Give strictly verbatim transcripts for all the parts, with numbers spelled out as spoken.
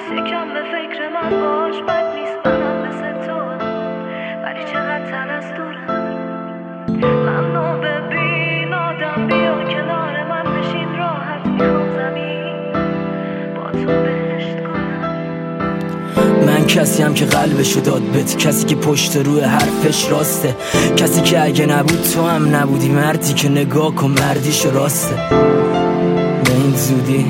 یکم به فکر من باش، بد نیست منم مثل تو، ولی چقدر تن از دورم. من نو ببین آدم، بیا کنار من بشین راحت، میخوام زمین با تو بهشت کنم. من کسیم که قلبشو داد بهت، کسی که پشت روی حرفش راسته، کسی که اگه نبود تو هم نبودی، مردی که نگاه کن مردیش راسته. به این زودی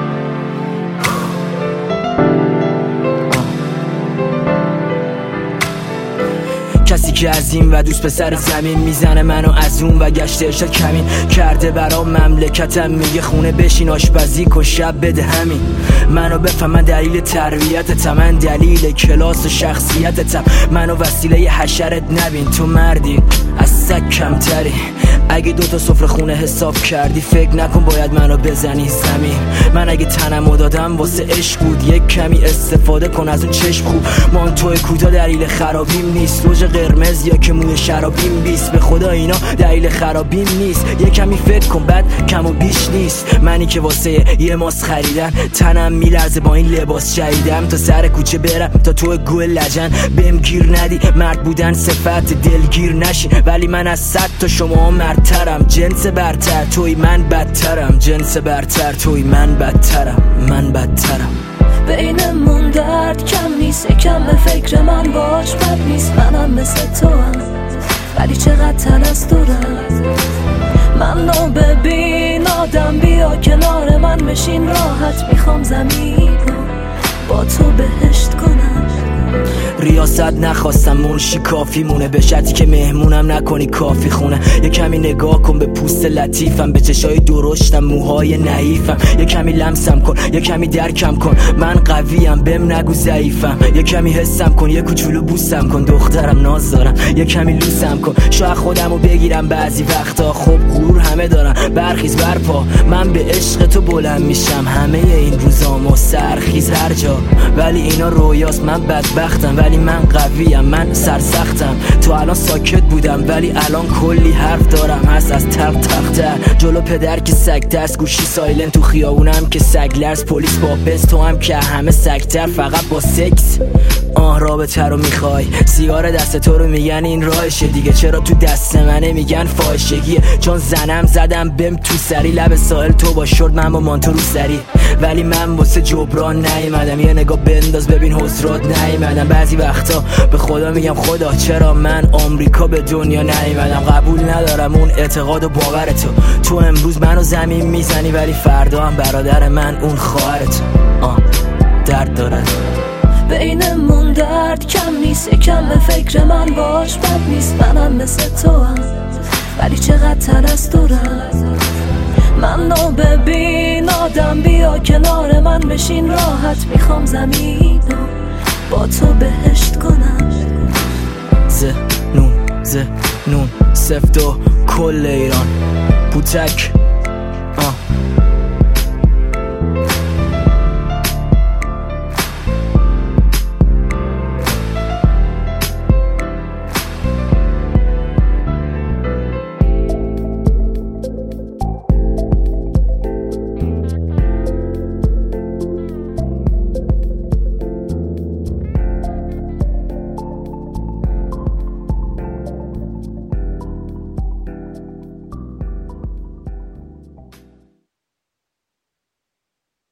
کسی که از این و دوست پسر زمین میزنه منو از اون و گشت ارشاد کمین کرده برام مملکتم، میگه خونه بشین آشپزی کن شب بده همین. منو بفهم من دلیل تربیتتم، من دلیل کلاس و شخصیتتم، منو وسیله حشرت نبین، تو مردی از سگ کمتری. اگه دوتا سفره خونه حساب کردی فکر نکن باید منو بزنی زمین. من اگه تنمو دادم واسه عشق بود، یک کمی استفاده کن از اون چشم خوب. مانتو کوتاه دلیل خرابیم نیست، لوژ قرمز یا که موی شرابیم بیست، به خدا اینا دلیل خرابیم نیست. یک کمی فکر کن بعد کم و بیش نیست. منی که واسه یه ماس خریدن تنم میلرزه با این لباس جدیدم، تا سر کوچه برم تا تو گوه لجن بهم گیر ندی. مرد بودن صفت دلگیر نشی، ولی من از صد تا شما مردترم. جنس برتر توی من بدترم، جنس برتر توی من بدترم، من بدترم. بینمون درد کم نیست، یکم به فکر من باش، بد نیست منم مثل تو هم، ولی چقدر تن از دورم. من نو ببین آدم، بیا کنار من بشین راحت، میخوام زمین با تو بهشت کنم. ریاست نخواستم مرشی کافی مونه، به شرطی که مهمونم نکنی کافی خونه. یه کمی نگاه کن به پوست لطیفم، به چشای درشتم موهای نحیفم. یه کمی لمسم کن، یه کمی درکم کن، من قویم بهم نگو ضعیفم. یه کمی حسم کن، یه کوچولو بوسم کن، دخترم ناز دارم یه کمی لوسم کن. شاید خودمو بگیرم بعضی وقتا، خب غرور همه دارم برخیز برپا. من به عشق تو بلند میشم همه این روزامو سرخیز هر جا، ولی اینا رویاست من بدبختم، ولی من قویم من سرسختم. تو الان ساکت بودم ولی الان کلی حرف دارم، هست از تق تختر. جلو پدر که سگ دست گوشی سایلن، تو خیابونم که سگ لرز پلیس با پس، تو هم که همه سگتر فقط با سکس. آه رابطه رو میخوای، سیگار دست تو رو میگن این راهشه دیگه، چرا تو دست منه میگن فاحشگیه؟ چون زنم زدم بهم تو سری، لب ساحل تو با شورت من با مانتو رو سری. ولی من واسه جبران نیومدم، یه نگاه بنداز ببین حسرات نیومدم. بعضی وقتا به خدا میگم خدا چرا من آمریکا به دنیا نیومدم. قبول ندارم اون اعتقاد و باورتو، تو امروز منو زمین میزنی ولی فردا هم برادر من اون خواهرت. آه درد داره بینمون درد کم نیست، یکم به فکر من باش، بد نیست منم مثل تو هم، ولی چقدر تن از دورم. من نو ببین آدم، بیا کنار من بشین راحت، میخوام زمین با تو بهشت کنم. ز نون ز نون سفت و کل ایران بوتک. آه